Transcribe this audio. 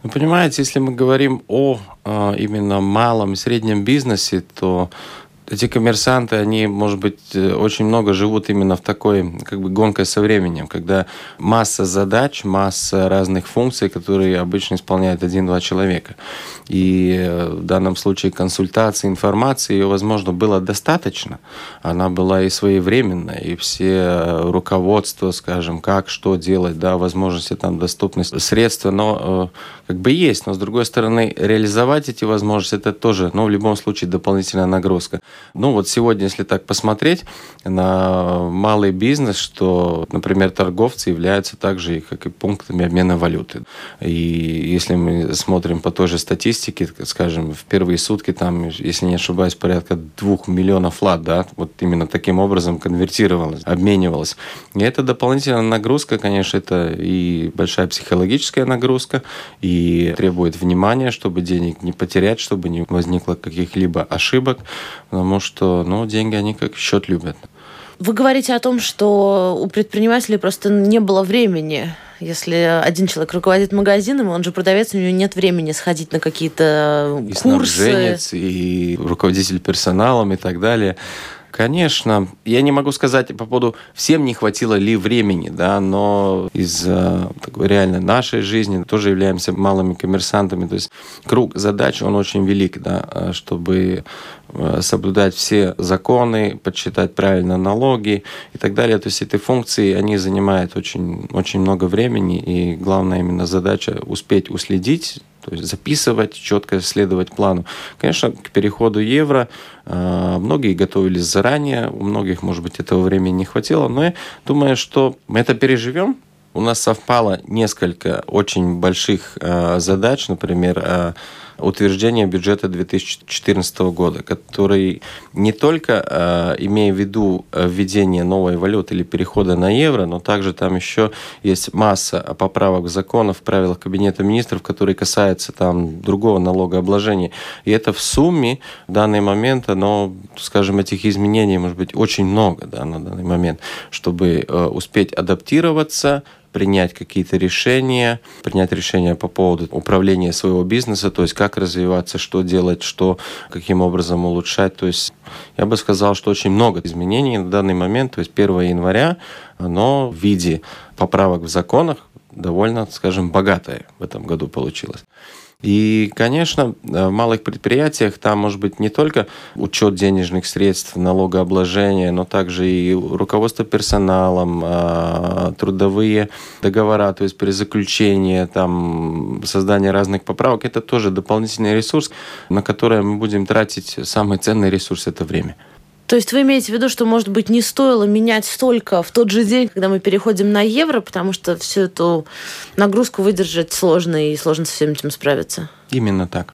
Ну, понимаете, если мы говорим о именно малом и среднем бизнесе, то эти коммерсанты, они, может быть, очень много живут именно в такой, как бы, гонкой со временем, когда масса задач, масса разных функций, которые обычно исполняет один-два человека. И в данном случае консультации, информации, ее, возможно, было достаточно. Она была и своевременная, и все руководство, скажем, как, что делать, да, возможности, там, доступность средства, но как бы есть. Но, с другой стороны, реализовать эти возможности, это тоже, ну, в любом случае, дополнительная нагрузка. Ну, вот сегодня, если так посмотреть на малый бизнес, что, например, торговцы являются также, как и пунктами обмена валюты. И если мы смотрим по той же статистике, скажем, в первые сутки, там, если не ошибаюсь, порядка 2 миллионов лат, да, вот именно таким образом конвертировалось, обменивалось. И это дополнительная нагрузка, конечно, это и большая психологическая нагрузка, и требует внимания, чтобы денег не потерять, чтобы не возникло каких-либо ошибок, потому что, ну, деньги, они как счет любят. Вы говорите о том, что у предпринимателей просто не было времени. Если один человек руководит магазином, он же продавец, у него нет времени сходить на какие-то И курсы. снабженец, и руководитель персоналом, и так далее. Конечно, я не могу сказать по поводу, всем не хватило ли времени, да, но из-за такой реально нашей жизни тоже являемся малыми коммерсантами, то есть круг задач, он очень велик, да, чтобы соблюдать все законы, подсчитать правильно налоги и так далее. То есть эти функции, они занимают очень, очень много времени, и главная именно задача успеть уследить, то есть записывать, четко следовать плану. Конечно, к переходу евро многие готовились заранее, у многих, может быть, этого времени не хватило, но я думаю, что мы это переживем. У нас совпало несколько очень больших задач, например, утверждение бюджета 2014 года, который не только имея в виду введение новой валюты или перехода на евро, но также там еще есть масса поправок в законах, в правилах Кабинета министров, которые касаются там другого налогообложения. И это в сумме в данный момент, оно, скажем, этих изменений может быть очень много, да, на данный момент, чтобы успеть адаптироваться, принять какие-то решения, принять решения по поводу управления своего бизнеса, то есть как развиваться, что делать, что, каким образом улучшать. То есть я бы сказал, что очень много изменений на данный момент, то есть 1 января, оно в виде поправок в законах довольно, скажем, богатое в этом году получилось. И, конечно, в малых предприятиях там может быть не только учет денежных средств, налогообложение, но также и руководство персоналом, трудовые договора, то есть перезаключение, там, создание разных поправок. Это тоже дополнительный ресурс, на который мы будем тратить самый ценный ресурс – это время. То есть вы имеете в виду, что, может быть, не стоило менять столько в тот же день, когда мы переходим на евро, потому что всю эту нагрузку выдержать сложно, и сложно со всем этим справиться? Именно так.